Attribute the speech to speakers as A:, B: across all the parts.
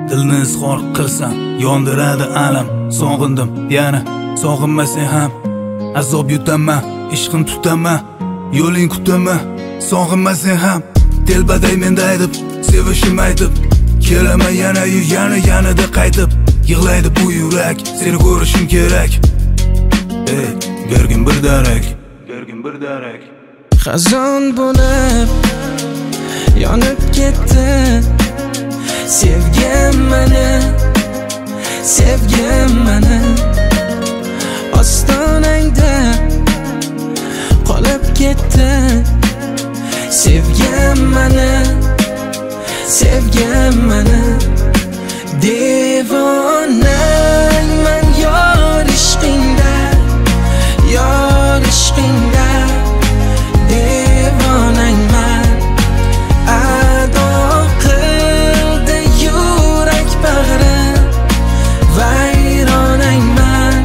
A: Dilni izhor qilsam yondiradi alam. Sog'indim yana sog'inmasang ham azob yutaman, ishqim tutaman, yo'ling kutaman. Sog'inmasang ham telbaday menda aytib, sevishim aytib, kelaman yana-yu yanada qaytib. Yig'laydi bu yurak, seni ko'rishim kerak. Ey, bergin bir darak.
B: Xazon bo'lib yonib ketdi. Sevgim meni ostonangda qolib ketdi. Sevgim meni devonangman yor ishqingda, devonangman. Ado qildi yurak bag'rim, vayronangman.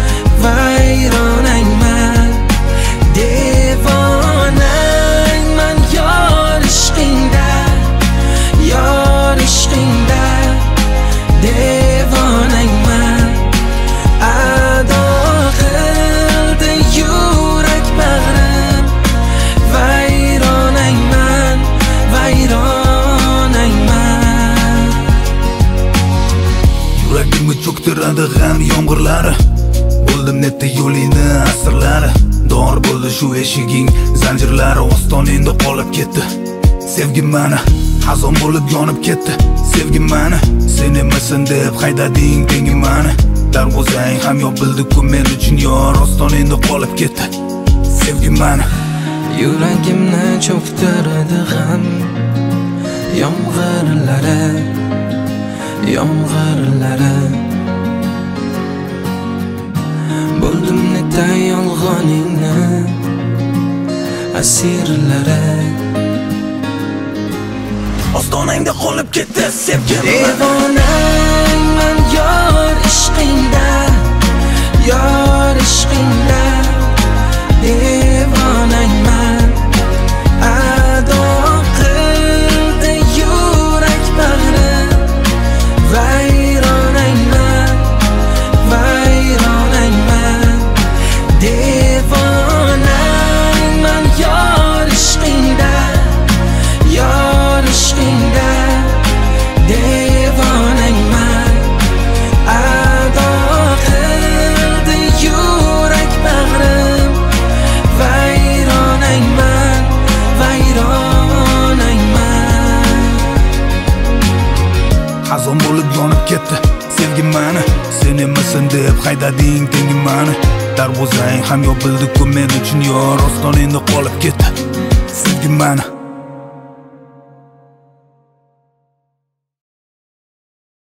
B: Devonangman yor ishqingda, devonangman. Ado qildi yurak bag'rim, vayronangman.
A: Yuragimni cho'ktiradi g'am yomg'irlari. Bo'ldim netda yo'lingni asrlari. Dor bo'ldi shu eshiging zanjirlari, ostoningda qolib ketdi. Sevgim meni xazon bo'lib yonib ketdi. Sevgim meni sen emasan deb haydading tengim meni. Darvozang ham yopildi-ku men uchun yor, ostoningda qolib ketdi. Sevgim meni
B: yuragimni cho'ktiradi g'am yomg'irlari. Bo'ldim netda yolg'oningni asirlari.
A: ostonangda qolib ketdi. Sevgim
B: devonangman yor ishqingda, devonangman. Ado qildi yurak bag'rim, vayronangman. Devonangman yor ishqingda, devonangman. Ado qildi yurak bag'rim, vayronangman.
A: Xazon bo'lib yonib ketdi. Sevgim meni sen emasan deb haydading tengim meni. Darvozang ham yopildi-ku men uchun yor, ostoningda qolib ketdi. Sevgim meni